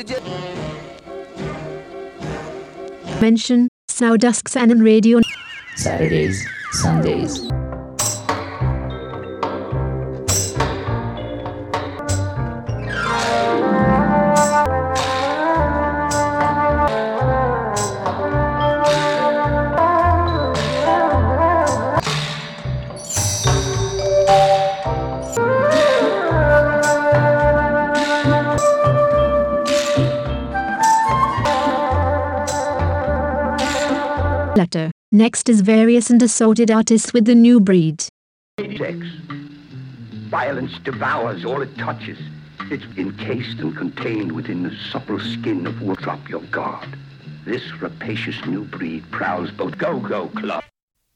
Mention Snowdusks and Radio. Saturdays, Sundays. Letter. Next is various and assorted artists with the new breed. Sex. Violence devours all it touches. It's encased and contained within the supple skin of wood. Drop your guard. This rapacious new breed prowls both go-go club.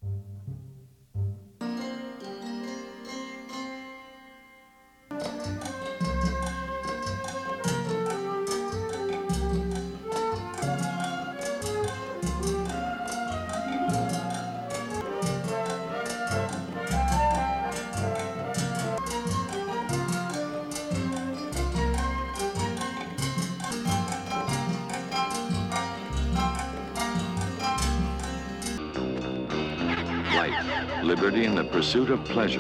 Life, liberty, and the pursuit of pleasure.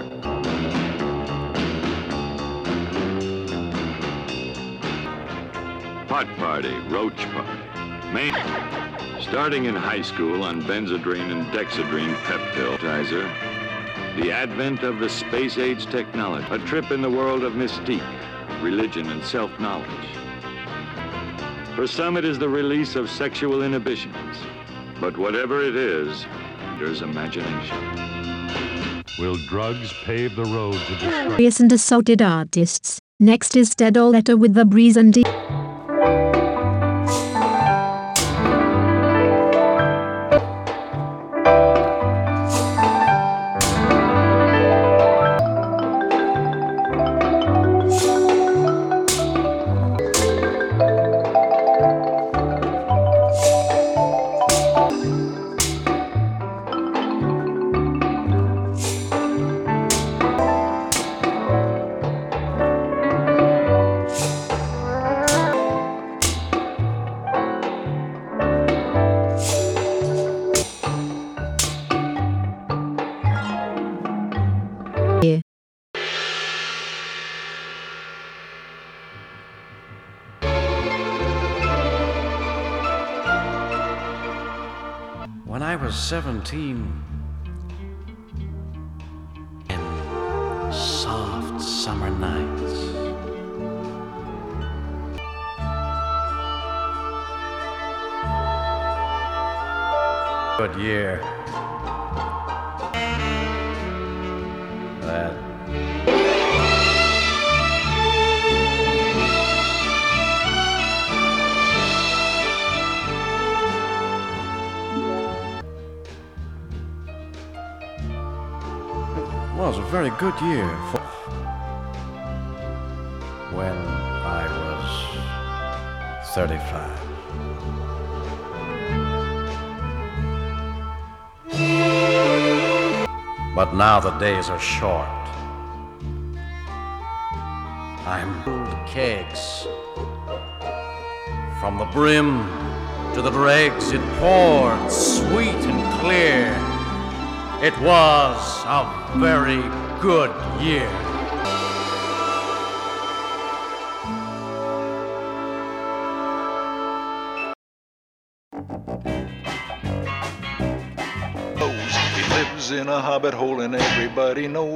Pot party, roach party. Main. Starting in high school on Benzedrine and Dexedrine peptidizer, the advent of the space-age technology, a trip in the world of mystique, religion, and self-knowledge. For some, it is the release of sexual inhibitions. But whatever it is, there's imagination. Will drugs pave the road to destruction? Various and assorted artists. Next is Dead Old Letter with the Breeze and D. When I was 17, in soft summer nights, good year. That was a very good year for when I was 35. But now the days are short. I'm filled kegs. From the brim to the dregs it poured, sweet and clear. It was a very good year. He lives in a hobbit hole and everybody knows.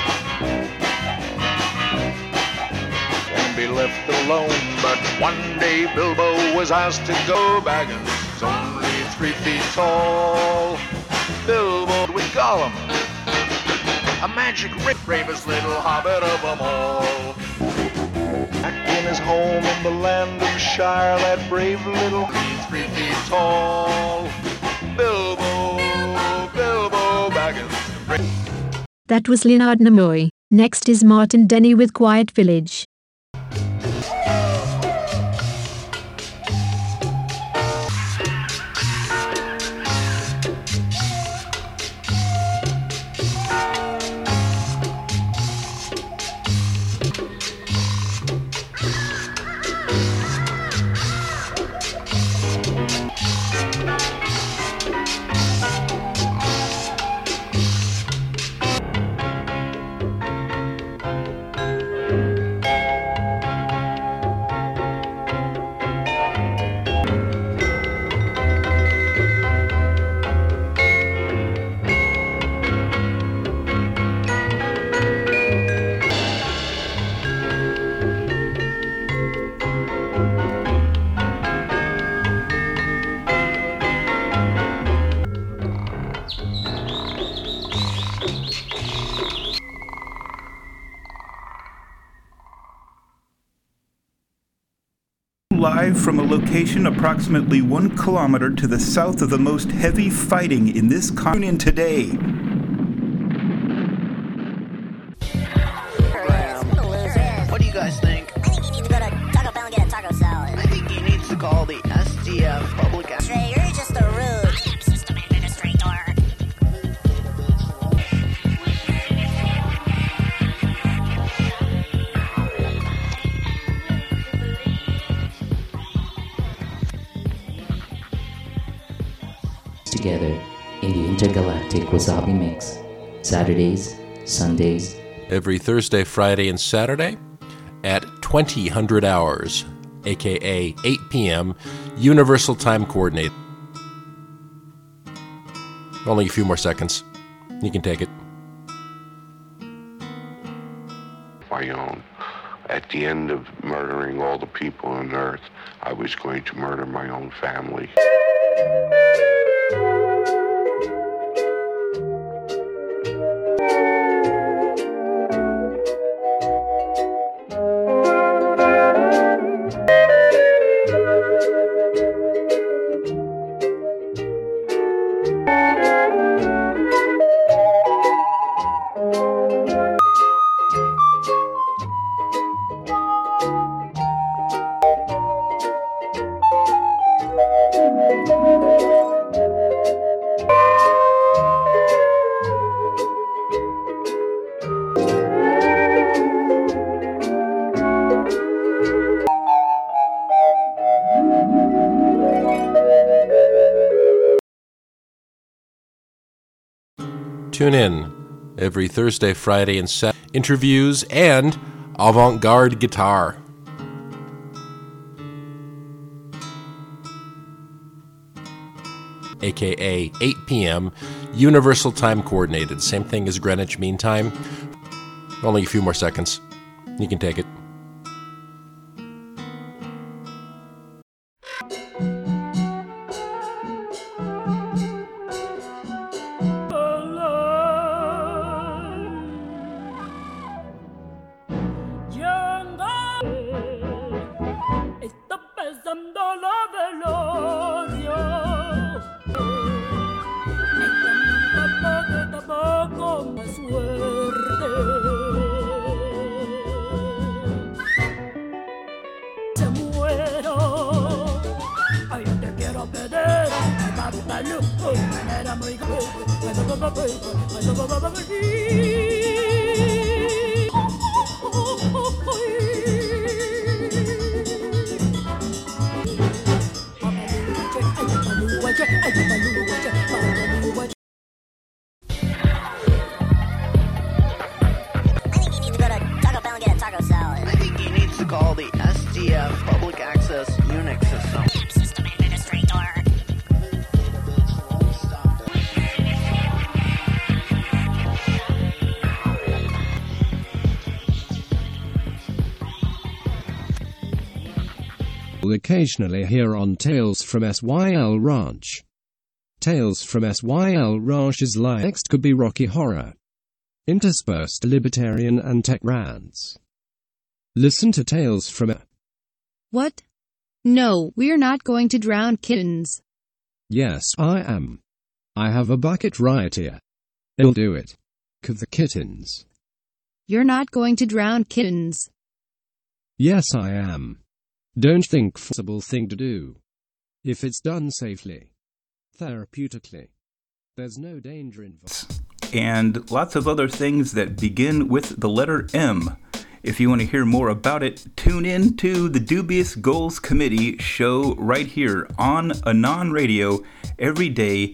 Won't be left alone, but one day Bilbo was asked to go. Baggins, only 3 feet tall. Bilbo with Gollum, a magic bravest little hobbit of them all. Back in his home in the land of Shire, that brave little 3 feet tall. Bilbo Baggins. That was Leonard Nimoy. Next is Martin Denny with Quiet Village. live from a location approximately 1 kilometer to the south of the most heavy fighting in this continent today. What do you guys think? I think he needs to go to Taco Bell and get a taco salad. I think he needs to call the SDF public. Trey, you're just a rude. I am system administrator. Together in the intergalactic wasabi mix. Saturdays, Sundays. Every Thursday, Friday, and Saturday at 2000 hours, aka 8 p.m. Universal Time Coordinate. Only a few more seconds. You can take it. My own. At the end of murdering all the people on Earth, I was going to murder my own family. Tune in every Thursday, Friday, and Saturday. Interviews and avant-garde guitar. AKA 8 p.m. Universal Time Coordinated. Same thing as Greenwich Mean Time. Only a few more seconds. You can take it. Occasionally here on Tales from SYL Ranch. Tales from SYL Ranch's next could be Rocky Horror, interspersed libertarian and tech rants. Listen to Tales from What? No, we're not going to drown kittens. Yes, I am. I have a bucket right here. It'll do it. The kittens. You're not going to drown kittens. Yes, I am. Don't think possible thing to do. If it's done safely, therapeutically, there's no danger involved. And lots of other things that begin with the letter M. If you want to hear more about it, tune in to the Dubious Goals Committee show right here on Anon Radio every day.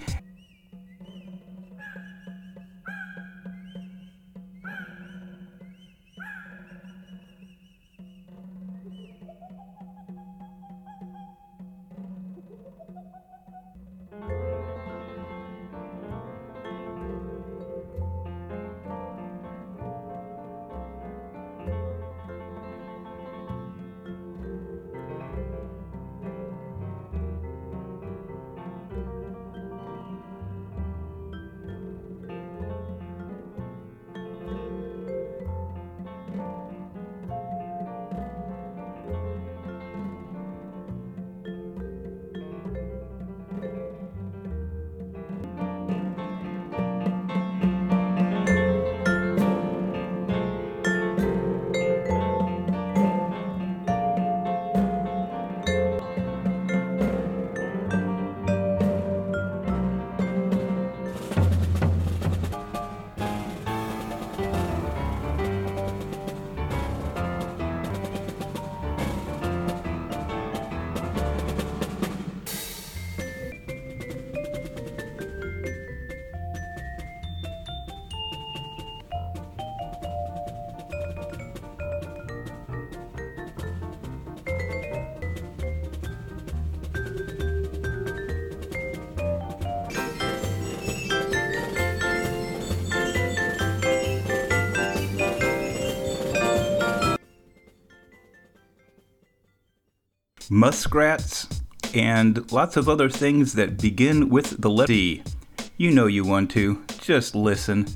muskrats, and lots of other things that begin with the letter C. You know you want to. Just listen.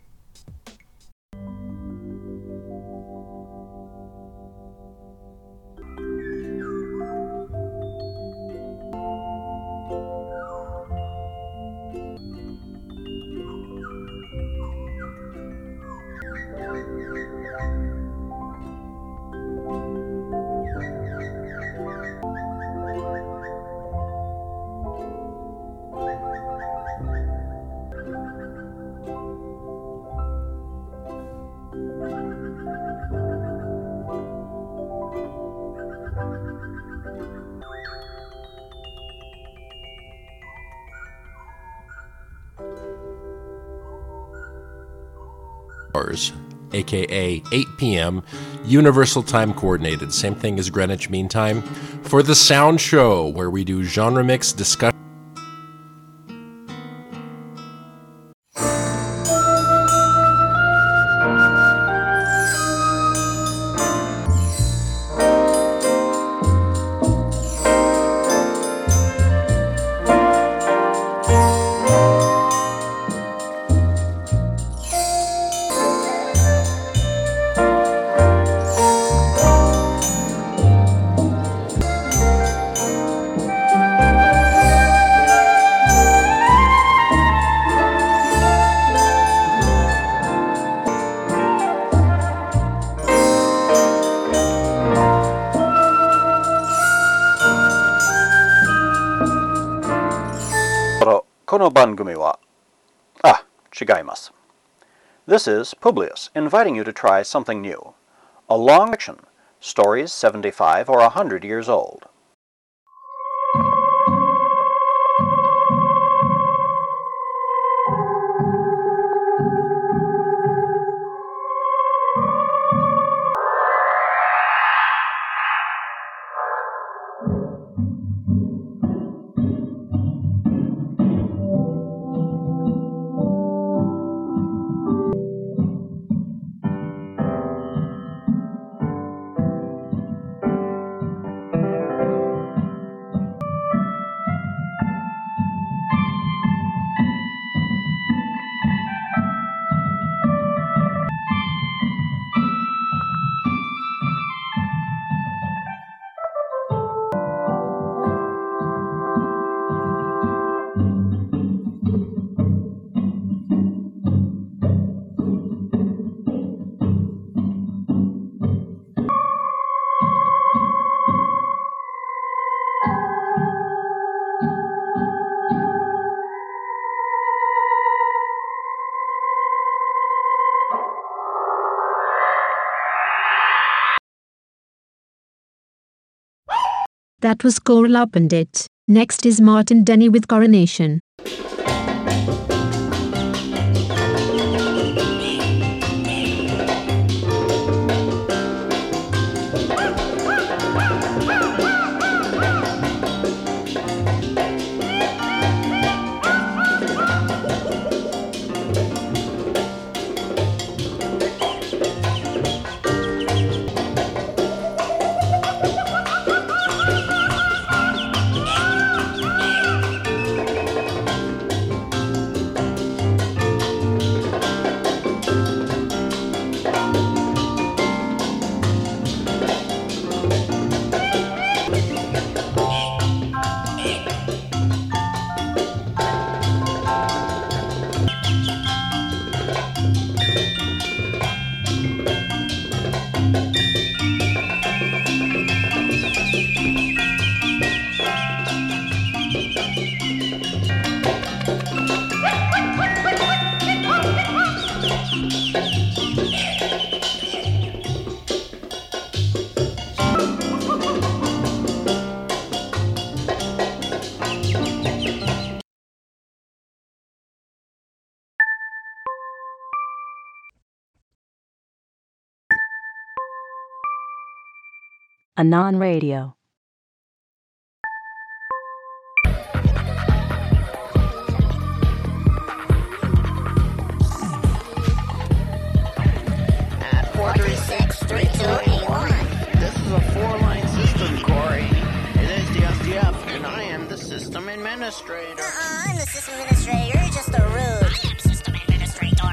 aka 8 p.m. Universal Time Coordinated, same thing as Greenwich Mean Time, for the Sound Show, where we do genre mix discussion. This is Publius inviting you to try something new. A long fiction, stories 75 or 100 years old. That was Korla Pandit. Next is Martin Denny with Coronation. Anon Radio. At 436-3281. This is a 4-line system, Corey. administrator. I'm the system administrator. You're just a rude. I am system administrator.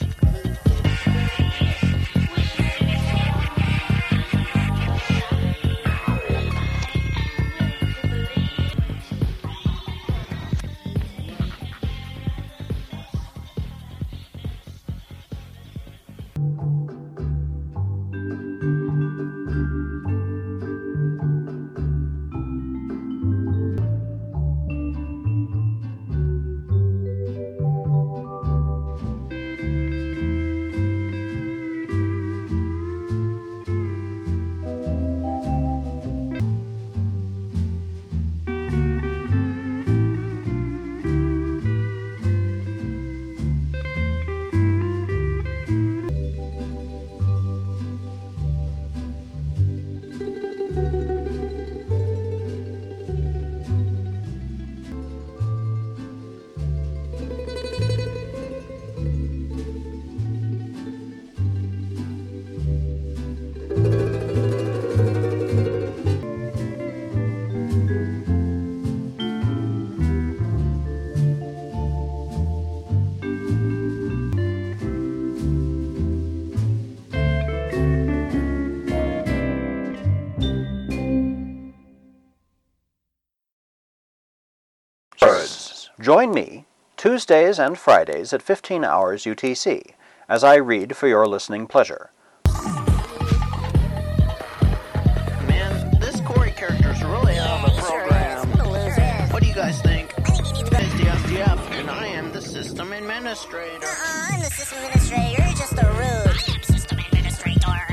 Join me Tuesdays and Fridays at 15 hours UTC as I read for your listening pleasure. Man, this Corey character's really out of the program. What do you guys think? I think you need to go. It's the SDF, and I am the system administrator. I'm the system administrator. You're just a rude. I am system administrator.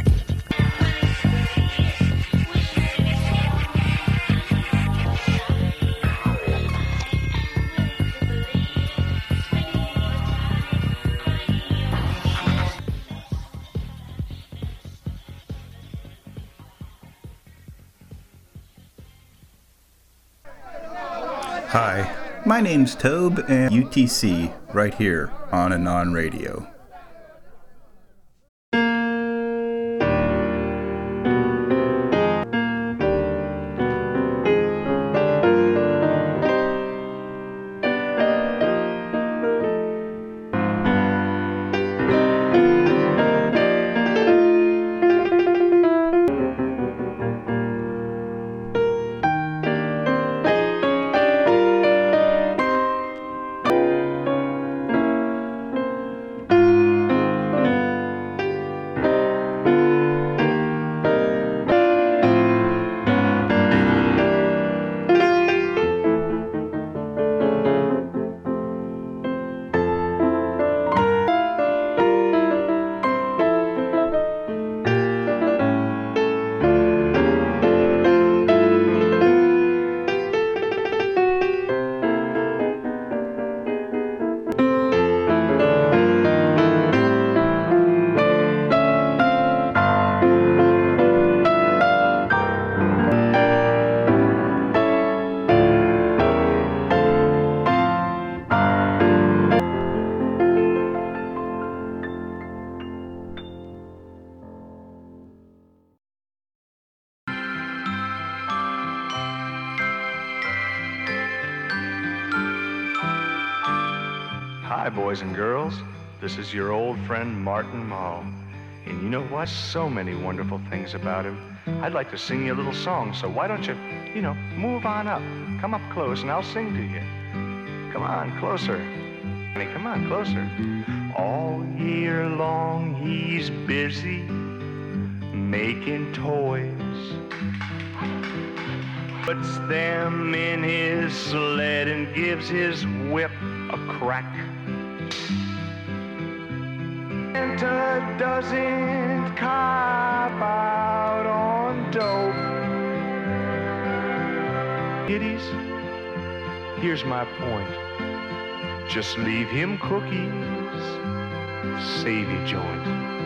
Hi, my name's Tobe and UTC right here on Anon Radio. Hi, boys and girls. This is your old friend Martin Mull. And you know what? So many wonderful things about him. I'd like to sing you a little song, so why don't you, move on up. Come up close and I'll sing to you. Come on, closer. Honey, come on, closer. All year long he's busy making toys. Puts them in his sled and gives his whip a crack. Santa doesn't cop out on dope. Kiddies, here's my point. Just leave him cookies, save your joint.